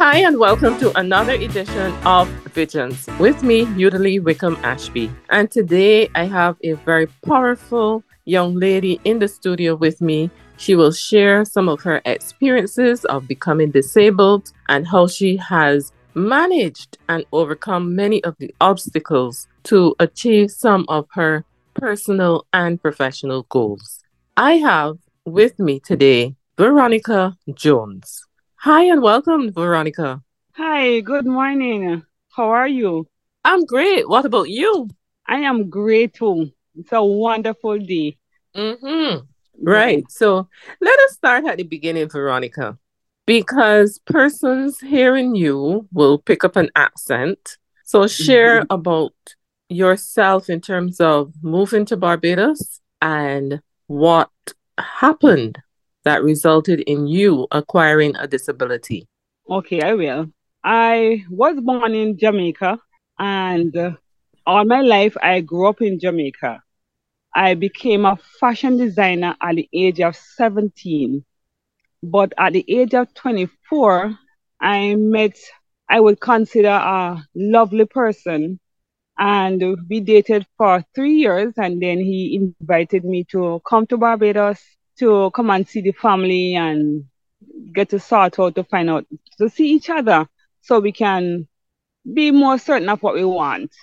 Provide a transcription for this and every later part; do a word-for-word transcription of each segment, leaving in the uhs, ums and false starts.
Hi, and welcome to another edition of Visions with me, Udally Wickham Ashby. And today I have a very powerful young lady in the studio with me. She will share some of her experiences of becoming disabled and how she has managed and overcome many of the obstacles to achieve some of her personal and professional goals. I have with me today Veronica Jones. Hi and welcome, Veronica. Hi, good morning. How are you? I'm great. What about you? I am great too. It's a wonderful day. Mm-hmm. Yeah. Right. So let us start at the beginning, Veronica, because persons hearing you will pick up an accent. So share Mhm. about yourself in terms of moving to Barbados and what happened that resulted in you acquiring a disability. Okay, I will. I was born in Jamaica and uh, all my life I grew up in Jamaica. I became a fashion designer at the age of seventeen. But at the age of twenty-four, I met, I would consider a lovely person. And we dated for three years. And then he invited me to come to Barbados to come and see the family and get to sort out to find out, to see each other so we can be more certain of what we want.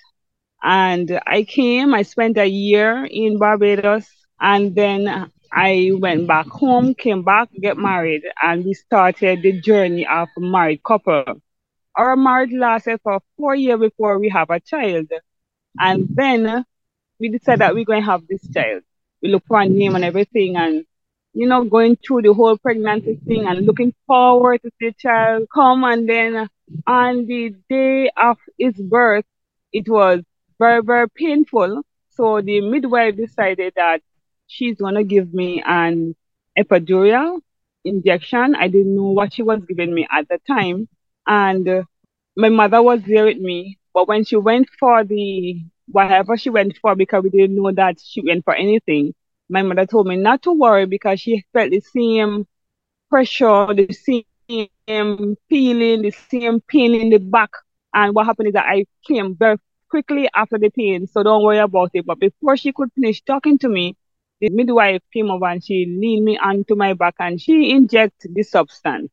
And I came, I spent a year in Barbados, and then I went back home, came back, get married, and we started the journey of a married couple. Our marriage lasted for four years before we have a child. And then we decided that we're going to have this child. We look for a name and everything, and you know, going through the whole pregnancy thing and looking forward to see the child come. And then on the day of his birth, it was very, very painful. So the midwife decided that she's going to give me an epidural injection. I didn't know what she was giving me at the time. And uh, my mother was there with me. But when she went for the whatever she went for, because we didn't know that she went for anything, my mother told me not to worry because she felt the same pressure, the same feeling, the same pain in the back. And what happened is that I came very quickly after the pain, so don't worry about it. But before she could finish talking to me, the midwife came over and she leaned me onto my back and she injected the substance.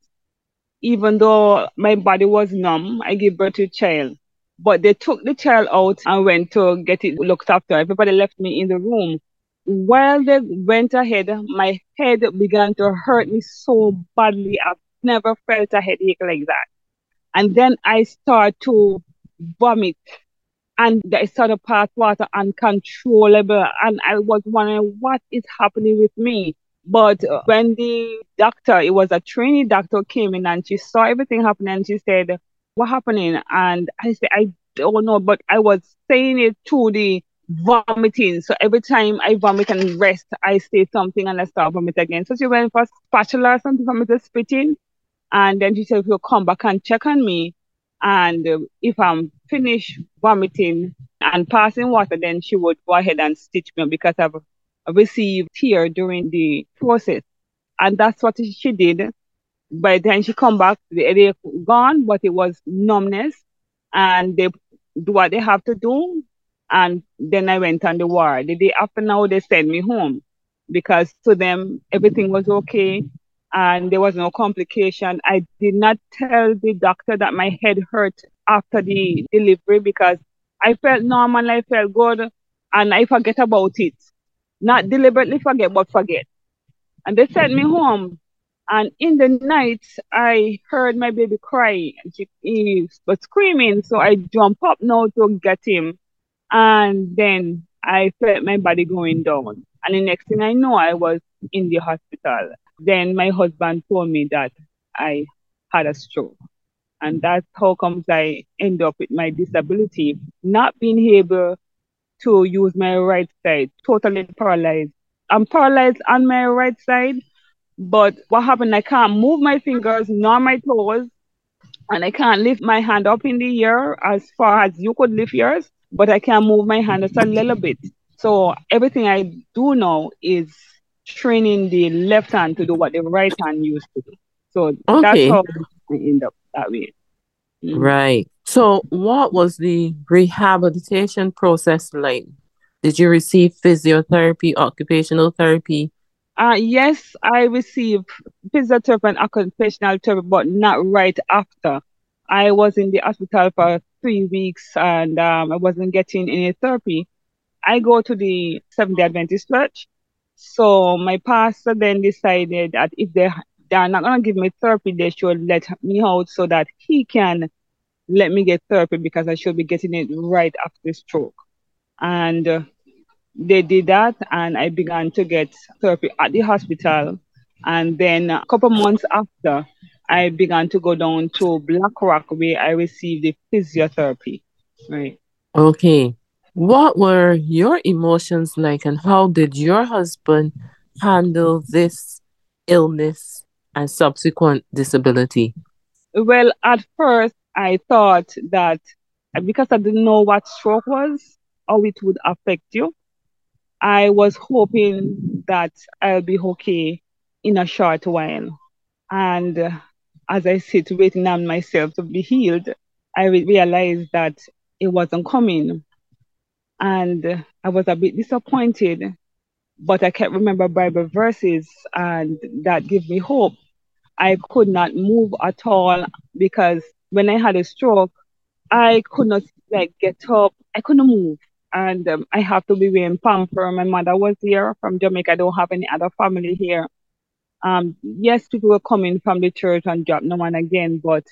Even though my body was numb, I gave birth to a child. But they took the child out and went to get it looked after. Everybody left me in the room. While they went ahead, my head began to hurt me so badly. I've never felt a headache like that. And then I started to vomit and I started to pass water uncontrollable. And I was wondering what is happening with me. But uh, when the doctor, it was a trainee doctor, came in and she saw everything happening and she said, what happening? And I said, I don't know, but I was saying it to the vomiting. So every time I vomit and rest, I say something and I start vomit again. So she went for spatula or something for me to spit in. And then she said, if you come back and check on me, and uh, if I'm finished vomiting and passing water, then she would go ahead and stitch me because I've received tear during the process. And that's what she did. By then she come back, the headache gone, but it was numbness. And they do what they have to do. And then I went on the ward. The day after now, they sent me home because to them, everything was okay and there was no complication. I did not tell the doctor that my head hurt after the delivery because I felt normal, I felt good, and I forget about it. Not deliberately forget, but forget. And they sent me home. And in the night, I heard my baby cry. And she, he was screaming. So I jumped up now to get him. And then I felt my body going down. And the next thing I know, I was in the hospital. Then my husband told me that I had a stroke. And that's how comes I end up with my disability, not being able to use my right side, totally paralyzed. I'm paralyzed on my right side, but what happened, I can't move my fingers nor my toes, and I can't lift my hand up in the air as far as you could lift yours, but I can move my hand just a little bit. So everything I do now is training the left hand to do what the right hand used to do. So that's Okay. how. I end up that way. Mm. Right. So, what was the rehabilitation process like? Did you receive physiotherapy, occupational therapy? Uh, yes, I received physiotherapy and occupational therapy, but not right after. I was in the hospital for three weeks and um, I wasn't getting any therapy. I go to the Seventh-day Adventist Church. So my pastor then decided that if they, they are not going to give me therapy, they should let me out so that he can let me get therapy because I should be getting it right after the stroke. And uh, they did that, and I began to get therapy at the hospital. And then a couple months after, I began to go down to Black Rock where I received the physiotherapy. Right. Okay. What were your emotions like, and how did your husband handle this illness and subsequent disability? Well, at first, I thought that because I didn't know what stroke was, how it would affect you, I was hoping that I'll be okay in a short while. And uh, as I sit waiting on myself to be healed, I re- realized that it wasn't coming. And uh, I was a bit disappointed, but I kept remember Bible verses and that gave me hope. I could not move at all because when I had a stroke, I could not like get up. I couldn't move. And um, I have to be wearing pamper. My mother was here from Jamaica. I don't have any other family here. Um, yes, people were coming from the church and drop no one again, but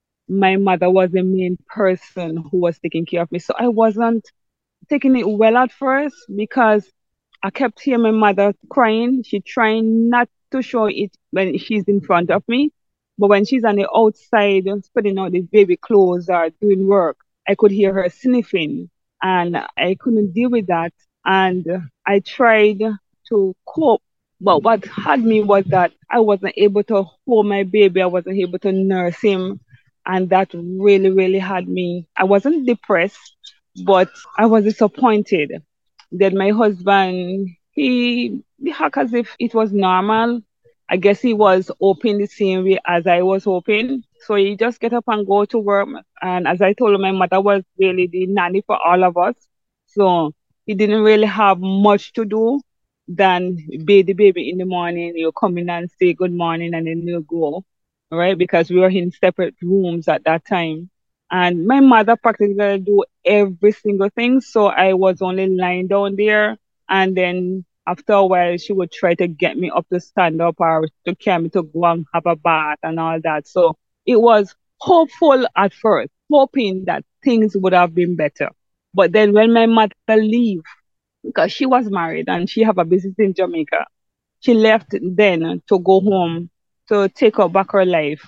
my mother was the main person who was taking care of me. So I wasn't taking it well at first because I kept hearing my mother crying. She trying not to show it when she's in front of me. But when she's on the outside spreading out the baby clothes or doing work, I could hear her sniffing and I couldn't deal with that. And I tried to cope. But what had me was that I wasn't able to hold my baby. I wasn't able to nurse him. And that really, really had me. I wasn't depressed, but I was disappointed that my husband, he behaved as if it was normal. I guess he was hoping the same way as I was hoping. So he just get up and go to work. And as I told him, my mother was really the nanny for all of us. So he didn't really have much to do than bathe the baby in the morning. You come in and say good morning and then you go, right? Because we were in separate rooms at that time. And my mother practically do every single thing. So I was only lying down there. And then after a while, she would try to get me up to stand up or to carry me to go and have a bath and all that. So it was hopeful at first, hoping that things would have been better. But then when my mother leave, because she was married and she have a business in Jamaica, she left then to go home to take up back her life.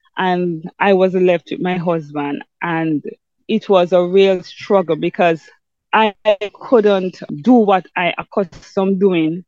And I was left with my husband. And it was a real struggle because I couldn't do what I accustomed doing.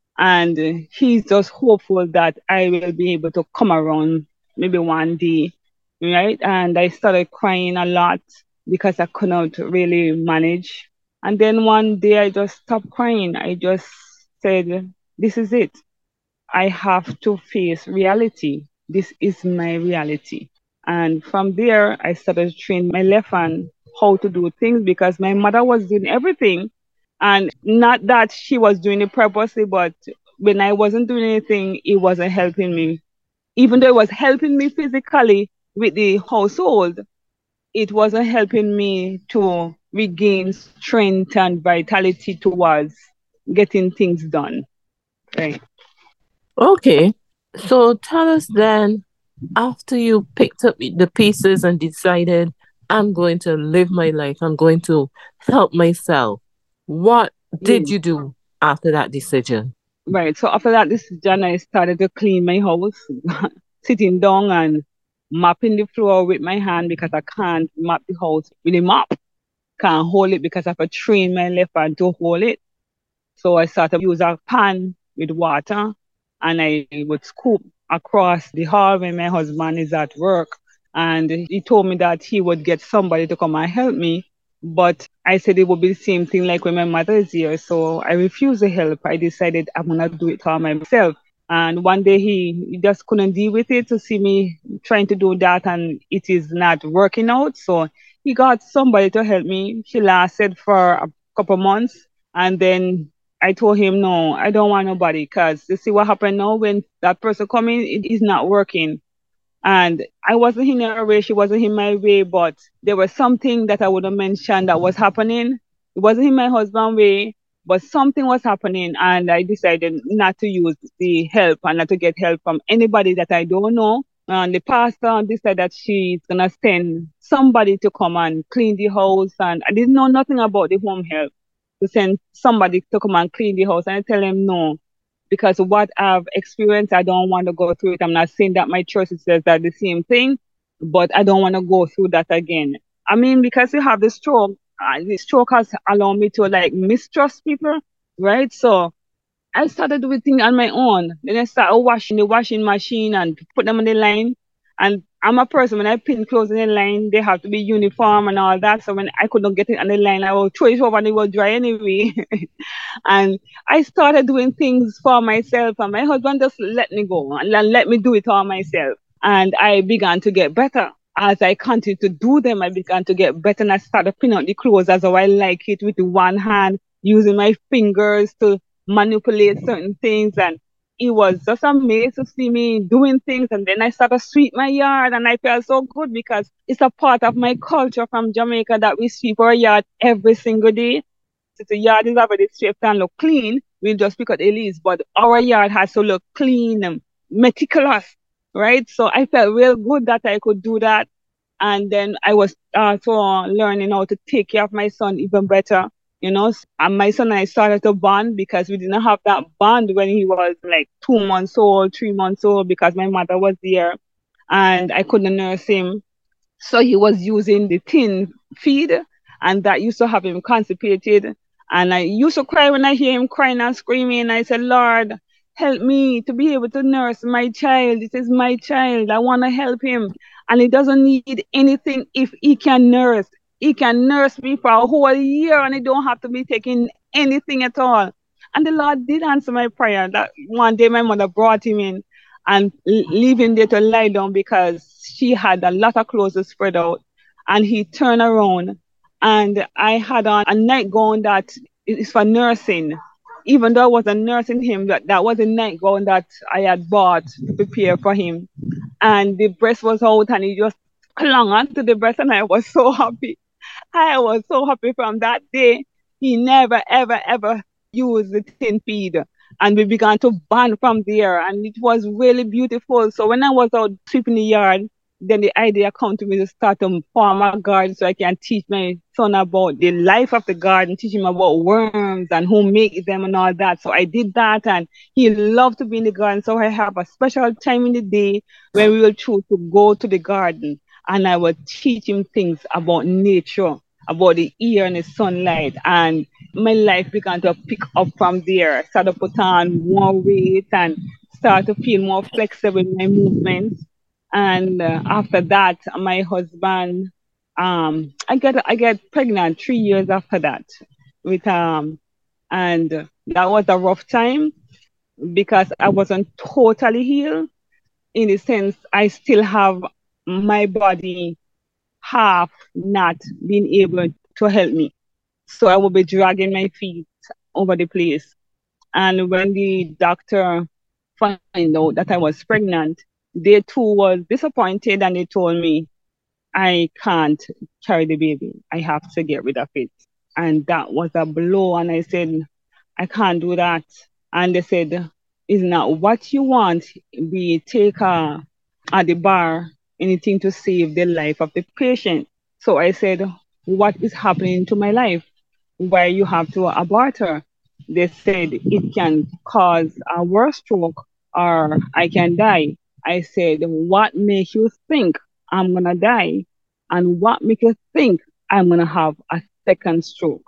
And he's just hopeful that I will be able to come around maybe one day, right? And I started crying a lot because I couldn't really manage. And then one day I just stopped crying. I just said, this is it. I have to face reality. This is my reality. And from there, I started to train my left hand how to do things because my mother was doing everything. And not that she was doing it purposely, but when I wasn't doing anything, it wasn't helping me. Even though it was helping me physically with the household, it wasn't helping me to regain strength and vitality towards getting things done. Right. Okay. So tell us then, after you picked up the pieces and decided, I'm going to live my life, I'm going to help myself, what did Mm. you do after that decision? Right. So after that decision, I started to clean my house, sitting down and mopping the floor with my hand because I can't mop the house with a mop. Can't hold it because I have to train my left hand to hold it. So I started to use a pan with water and I would scoop across the hall when my husband is at work. And he told me that he would get somebody to come and help me. But I said it would be the same thing like when my mother is here. So I refused the help. I decided I'm going to do it all myself. And one day he, he just couldn't deal with it to see me trying to do that and it is not working out. So he got somebody to help me. She lasted for a couple months. And then I told him, no, I don't want nobody because you see what happened now when that person come in, it is not working. And I wasn't in her way, she wasn't in my way, but there was something that I would have mentioned that was happening. It wasn't in my husband's way, but something was happening, and I decided not to use the help and not to get help from anybody that I don't know. And the pastor decided that she's gonna send somebody to come and clean the house, and I didn't know nothing about the home help to send somebody to come and clean the house, and I tell him no, because what I've experienced, I don't want to go through it. I'm not saying that my church says that the same thing, but I don't want to go through that again. I mean, because you have the stroke, uh, the stroke has allowed me to like mistrust people, right? So I started doing things on my own. Then I started washing the washing machine and put them on the line. And I'm a person, when I pin clothes in the line, they have to be uniform and all that. So when I couldn't get it on the line, I will throw it over and it will dry anyway. And I started doing things for myself, and my husband just let me go and let me do it all myself. And I began to get better. As I continued to do them, I began to get better, and I started pinning out the clothes as how I like it, with the one hand, using my fingers to manipulate certain things. And it was just amazing to see me doing things. And then I started sweep my yard, and I felt so good because it's a part of my culture from Jamaica that we sweep our yard every single day. So the yard is already swept and look clean, we'll just pick up the leaves, but our yard has to look clean and meticulous, right? So I felt real good that I could do that. And then I was also learning how to take care of my son even better, you know. And my son and I started to bond because we didn't have that bond when he was like two months old, three months old, because my mother was there and I couldn't nurse him. So he was using the tin feed, and that used to have him constipated. And I used to cry when I hear him crying and screaming. I said, Lord, help me to be able to nurse my child. This is my child. I want to help him. And he doesn't need anything if he can nurse. He can nurse me for a whole year and he don't have to be taking anything at all. And the Lord did answer my prayer. That one day my mother brought him in and leave him there to lie down because she had a lot of clothes to spread out. And he turned around, and I had on a nightgown that is for nursing. Even though I wasn't nursing him, that, that was a nightgown that I had bought to prepare for him. And the breast was out, and he just clung onto the breast, and I was so happy. I was so happy. From that day. He never, ever, ever used the tin feed. And we began to bond from there, and it was really beautiful. So when I was out sweeping the yard, then the idea came to me to start to farm a garden so I can teach my son about the life of the garden, teach him about worms and who makes them and all that. So I did that, and he loved to be in the garden. So I have a special time in the day when we will choose to go to the garden, and I will teach him things about nature, about the air and the sunlight. And my life began to pick up from there. I started to put on more weight and start to feel more flexible in my movements. And uh, after that, my husband, um, I get I get pregnant three years after that, with um, and that was a rough time because I wasn't totally healed. In the sense, I still have my body half not being able to help me, so I will be dragging my feet over the place. And when the doctor found out that I was pregnant, they too was disappointed, and they told me I can't carry the baby. I have to get rid of it. And that was a blow. And I said, I can't do that. And they said, it's not what you want. We take her at the bar, anything to save the life of the patient. So I said, what is happening to my life? Why you have to abort her? They said it can cause a worse stroke or I can die. I said, what makes you think I'm going to die? And what makes you think I'm going to have a second stroke?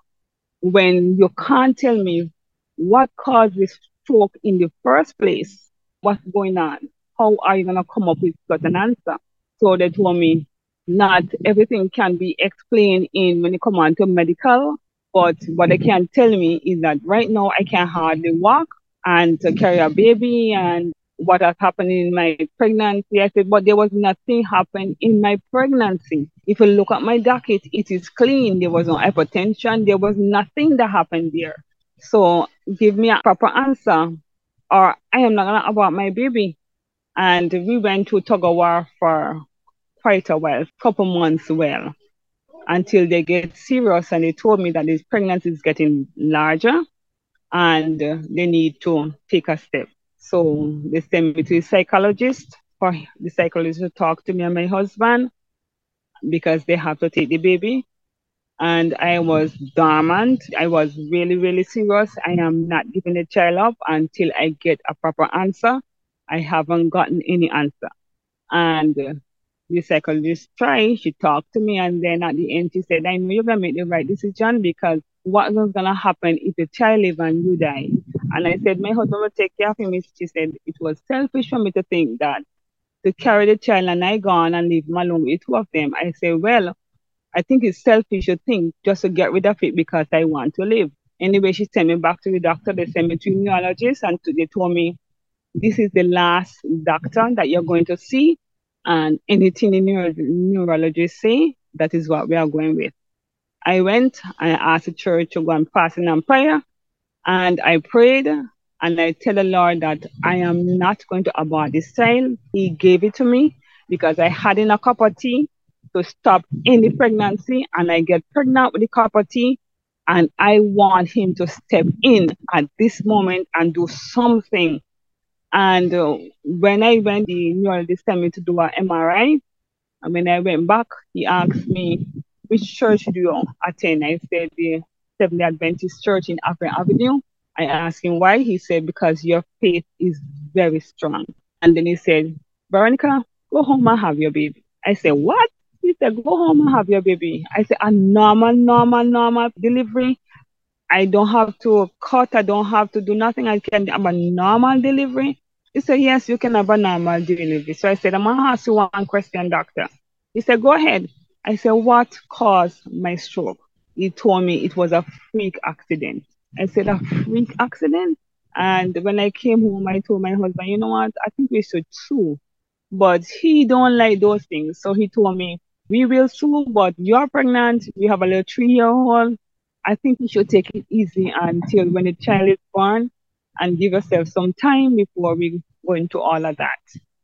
When you can't tell me what caused this stroke in the first place, what's going on? How are you going to come up with such an answer? So they told me not everything can be explained in when you come on to medical, but what they can tell me is that right now I can hardly walk. and to carry a baby and what has happened in my pregnancy. I said, but there was nothing happened in my pregnancy. If you look at my docket, it is clean. There was no hypertension. There was nothing that happened there. So give me a proper answer or I am not going to abort my baby. And we went to tug of war for quite a while, couple months well, until they get serious and they told me that this pregnancy is getting larger and uh, they need to take a step. So they sent me to a psychologist for the psychologist to talk to me and my husband because they have to take the baby. And I was dormant. I was really, really serious. I am not giving the child up until I get a proper answer. I haven't gotten any answer. And uh, the psychologist tried, she talked to me, and then at the end she said, I know you're going to make the right decision because what was going to happen if the child live and you die? And I said, my husband will take care of him. She said, it was selfish for me to think that to carry the child and I gone and leave him alone with two of them. I said, well, I think it's selfish to think just to get rid of it because I want to live. Anyway, she sent me back to the doctor. They sent me to a neurologist and they told me, this is the last doctor that you're going to see. And anything the neuro- neurologist say, that is what we are going with. I went, I asked the church to go and fast and prayer. And I prayed and I tell the Lord that I am not going to abort this child. He gave it to me because I had in a cup of tea to stop any pregnancy and I get pregnant with the cup of tea. And I want him to step in at this moment and do something. And uh, when I went, the neurologist sent me to do an M R I. And when I went back, he asked me, which church do you attend? I said, the Seventh-day Adventist Church in Akron Avenue. I asked him why. He said, because your faith is very strong. And then he said, Veronica, go home and have your baby. I said, what? He said, go home and have your baby. I said, a normal, normal, normal delivery. I don't have to cut. I don't have to do nothing. I can have a normal delivery. He said, yes, you can have a normal delivery. So I said, I'm going to ask you one question, doctor. He said, go ahead. I said, what caused my stroke? He told me it was a freak accident. I said, a freak accident? And when I came home, I told my husband, you know what? I think we should sue. But he don't like those things. So he told me, we will sue, but you're pregnant. You have a little three-year-old. I think you should take it easy until when the child is born and give yourself some time before we go into all of that.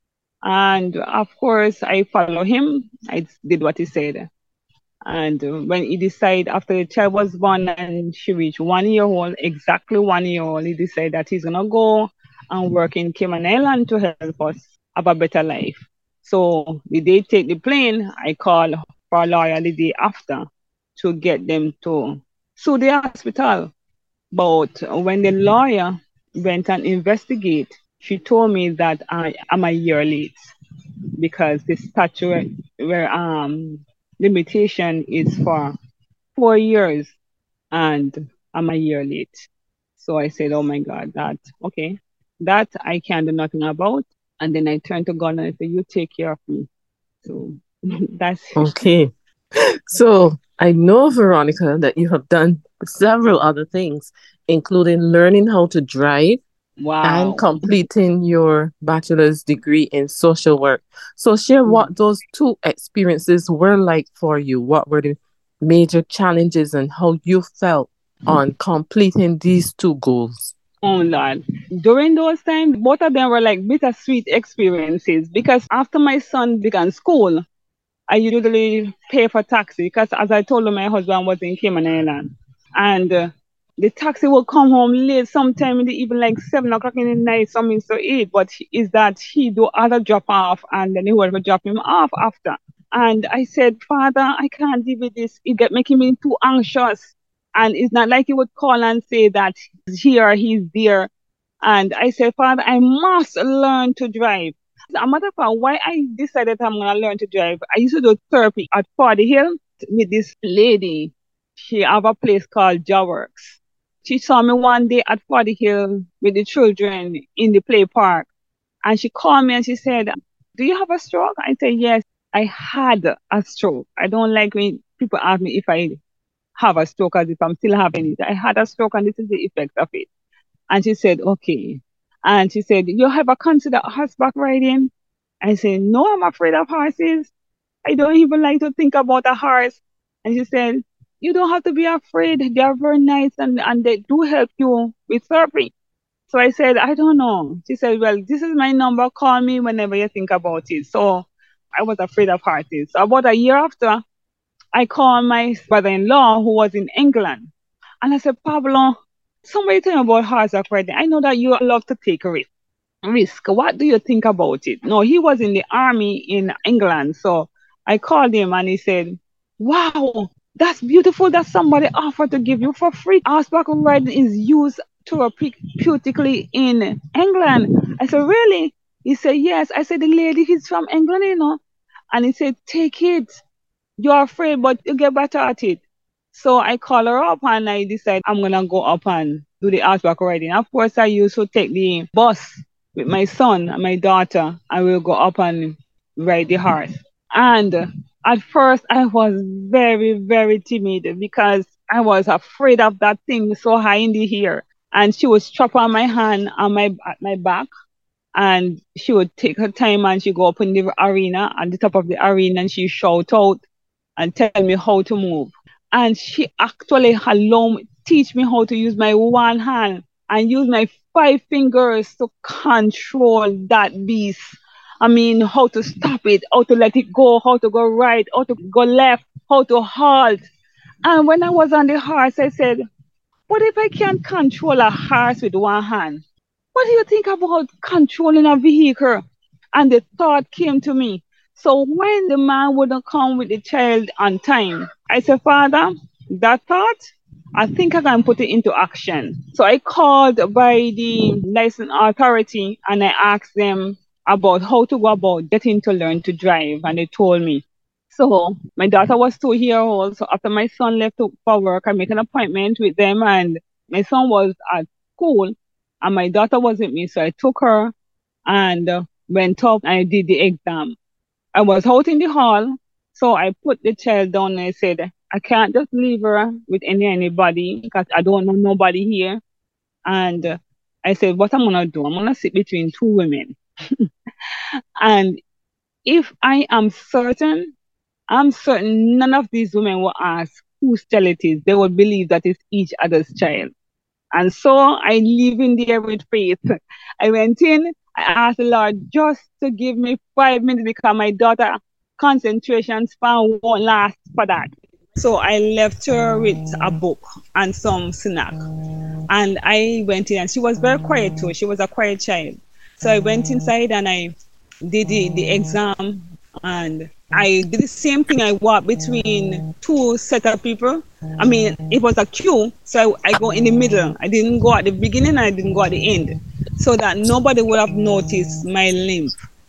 And of course, I follow him. I did what he said. And when he decided after the child was born and she reached one year old, exactly one year old, he decided that he's going to go and work in Cayman Island to help us have a better life. So the day take the plane, I called for a lawyer the day after to get them to sue the hospital. But when the lawyer went and investigate, she told me that I am a year late because the statute where um limitation is for four years and I'm a year late. So I said, oh my God, that, okay, that I can't do nothing about. And then I turned to God and I said, you take care of me. So that's okay. So I know, Veronica, that you have done several other things, including learning how to drive wow. and completing your bachelor's degree in social work. So share what those two experiences were like for you. What were the major challenges and how you felt on completing these two goals? Oh Lord. During those times, both of them were like bittersweet experiences because after my son began school, I usually pay for taxi because as I told you, my husband was in Cayman Island. And uh, the taxi will come home late sometime in the evening, like seven o'clock in the night, something to eat. But is that he do other drop off and then he will drop him off after. And I said, Father, I can't deal with this. It get making me too anxious. And it's not like he would call and say that he's here, he's there. And I said, Father, I must learn to drive. As a matter of fact, why I decided I'm going to learn to drive, I used to do therapy at Forty Hill with this lady. She have a place called Jaworks. She saw me one day at Forty Hill with the children in the play park. And she called me and she said, do you have a stroke? I said, yes, I had a stroke. I don't like when people ask me if I have a stroke as if I'm still having it. I had a stroke and this is the effect of it. And she said, okay. And she said, you ever consider horseback riding? I said, no, I'm afraid of horses. I don't even like to think about a horse. And she said, you don't have to be afraid. They are very nice and, and they do help you with surfing. So I said, I don't know. She said, well, this is my number. Call me whenever you think about it. So I was afraid of horses. So about a year after, I called my brother-in-law who was in England. And I said, Pablo, somebody tell me about horseback riding. I know that you love to take a risk. Risk. What do you think about it? No, he was in the army in England. So I called him and he said, wow, that's beautiful that somebody offered to give you for free. Horseback riding is used therapeutically in England. I said, really? He said, yes. I said, the lady is from England, you know. And he said, take it. You're afraid, but you get better at it. So I call her up and I decide I'm going to go up and do the horseback riding. Of course, I used to take the bus with my son and my daughter, and we'll go up and ride the horse. And at first, I was very, very timid because I was afraid of that thing so high in the air. And she would strap on my hand on my, at my back. And she would take her time and she go up in the arena, at the top of the arena, and she shout out and tell me how to move. And she actually allowed me, teach me how to use my one hand and use my five fingers to control that beast. I mean, how to stop it, how to let it go, how to go right, how to go left, how to halt. And when I was on the horse, I said, what if I can't control a horse with one hand? What do you think about controlling a vehicle? And the thought came to me. So when the man wouldn't come with the child on time, I said, Father, that thought, I think I can put it into action. So I called by the license authority and I asked them about how to go about getting to learn to drive. And they told me. So my daughter was two years old. So after my son left for work, I made an appointment with them and my son was at school and my daughter was with me. So I took her and uh, went up and I did the exam. I was out in the hall. So I put the child down and I said, I can't just leave her with any anybody because I don't know nobody here. And uh, I said, what I'm going to do, I'm going to sit between two women. And if I am certain, I'm certain none of these women will ask whose child it is. They will believe that it's each other's child. And so I live in there with faith. I went in, I asked the Lord just to give me five minutes because my daughter concentration span won't last for that. So I left her with a book and some snack. And I went in and she was very quiet too. She was a quiet child. So I went inside and I did the, the exam and I did the same thing. I walked between two set of people. I mean, it was a queue, so I go in the middle. I didn't go at the beginning, I didn't go at the end, so that nobody would have noticed my limp.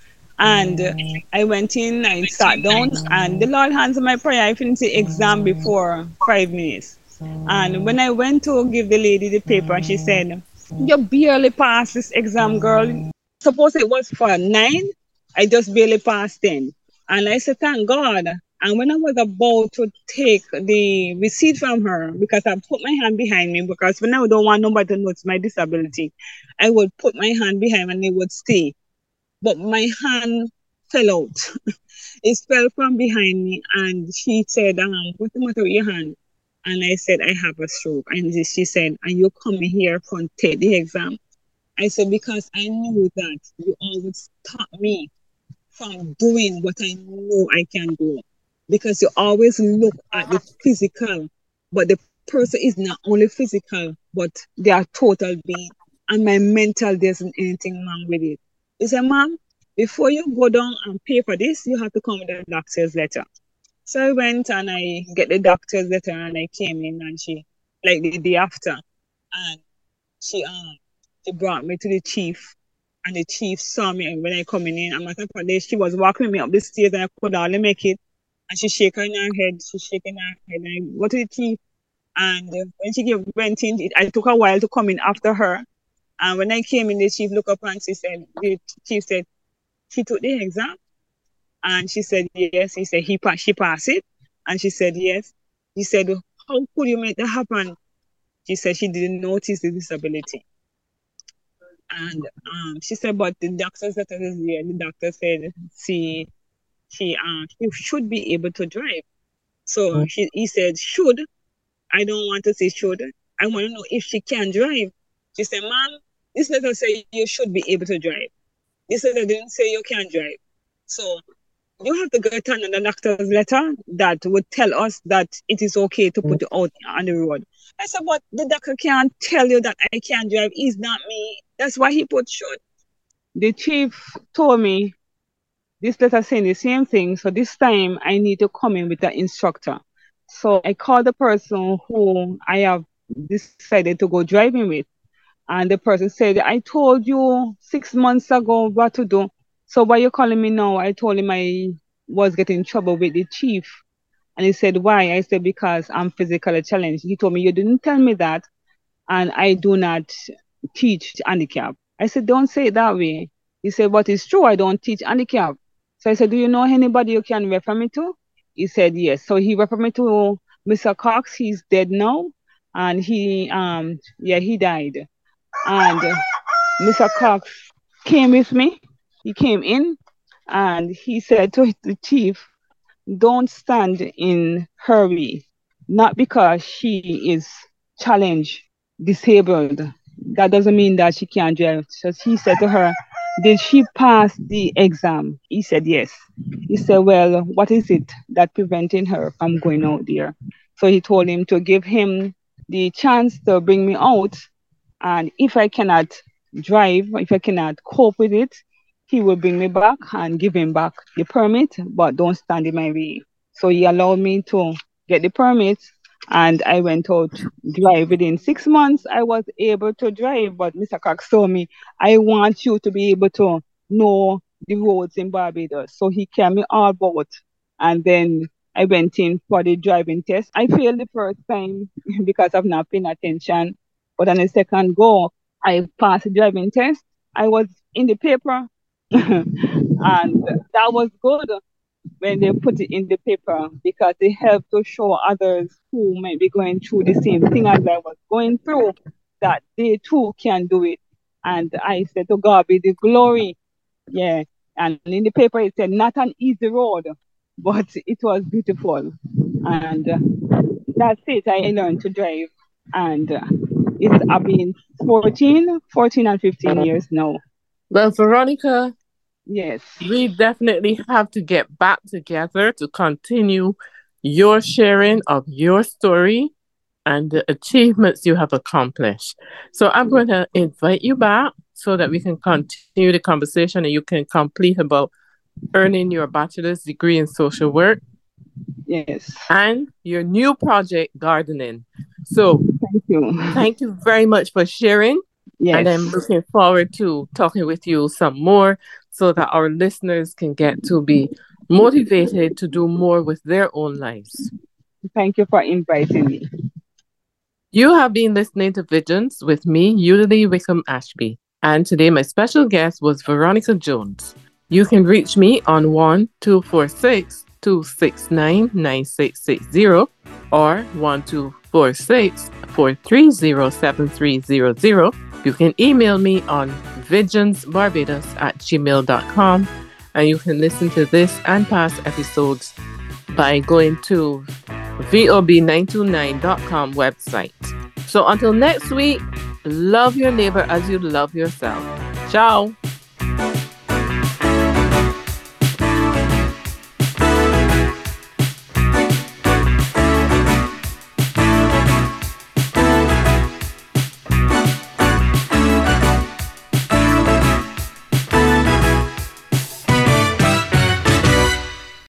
And I went in, I sat down, and the Lord answered my prayer. I finished the exam before five minutes. And when I went to give the lady the paper, she said, you barely passed this exam, girl. Suppose it was for nine, I just barely passed ten. And I said, thank God. And when I was about to take the receipt from her, because I put my hand behind me, because when I don't want nobody to notice my disability, I would put my hand behind and it would stay. But my hand fell out. It fell from behind me. And she said, um, what's the matter with your hand? And I said, I have a stroke. And she said, and you come here to take the exam? I said, because I knew that you always taught me from doing what I know I can do. Because you always look at the physical, but the person is not only physical, but they are total being. And my mental, there isn't anything wrong with it. He said, Mom, before you go down and pay for this, you have to come with a doctor's letter. So I went and I get the doctor's letter and I came in and she, like the day after, and she um she brought me to the chief. And the chief saw me when I coming in. I'm like, she was walking me up the stairs and I could hardly make it. And she shaking her head. She's shaking her head. And I go to the chief. And uh, when she gave, went in, it, it took a while to come in after her. And when I came in, the chief looked up and she said, the chief said, she took the exam. And she said, yes. He said, he passed, she passed it. And she said, yes. He said, how could you make that happen? She said she didn't notice the disability. And um, she said, but the doctor's letter is there. The doctor said she she um she should be able to drive. So Mm. she he said should. I don't want to say should. I want to know if she can drive. She said, Mom, this letter say you should be able to drive. This letter didn't say you can drive. So you have to get another doctor's letter that would tell us that it is okay to put you out on the road. I said, but the doctor can't tell you that I can't drive. He's not me. That's why he put should. The chief told me this letter saying the same thing. So this time I need to come in with the instructor. So I called the person who I have decided to go driving with. And the person said, I told you six months ago what to do. So why you calling me now? I told him I was getting in trouble with the chief. And he said, why? I said, because I'm physically challenged. He told me, you didn't tell me that. And I do not teach handicap. I said, don't say it that way. He said, but it's true, I don't teach handicap. So I said, do you know anybody you can refer me to? He said, yes. So he referred me to Mister Cox. He's dead now. And he, um, yeah, he died. And uh, Mister Cox came with me. He came in and he said to the chief, don't stand in her way, not because she is challenged, disabled. That doesn't mean that she can't drive. So he said to her, did she pass the exam? He said, yes. He said, well, what is it that preventing her from going out there? So he told him to give him the chance to bring me out. And if I cannot drive, if I cannot cope with it, he will bring me back and give him back the permit, but don't stand in my way. So he allowed me to get the permit, and I went out drive. Within six months, I was able to drive, but Mister Cox told me, I want you to be able to know the roads in Barbados. So he carried me all about, and then I went in for the driving test. I failed the first time because of not paying attention, but on the second go, I passed the driving test. I was in the paper, and that was good when they put it in the paper because it helped to show others who might be going through the same thing as I was going through, that they too can do it. And I said, to God be the glory. Yeah. And in the paper, it said, not an easy road, but it was beautiful. And uh, that's it. I learned to drive. And uh, it's I've been fourteen, fourteen and fifteen years now. Well, Veronica, yes, we definitely have to get back together to continue your sharing of your story and the achievements you have accomplished. So I'm going to invite you back so that we can continue the conversation and you can complete about earning your bachelor's degree in social work. Yes. And your new project, gardening. So thank you. Thank you very much for sharing. Yes. And I'm looking forward to talking with you some more so that our listeners can get to be motivated to do more with their own lives. Thank you for inviting me. You have been listening to Visions with me, Yudalee Wickham Ashby. And today my special guest was Veronica Jones. You can reach me on one two four six, two six nine, nine six six zero or one two four six, four three zero, seven three zero zero. You can email me on vigionsbarbados at gmail dot com, and you can listen to this and past episodes by going to V O B nine two nine dot com website. So until next week, love your neighbor as you love yourself. Ciao.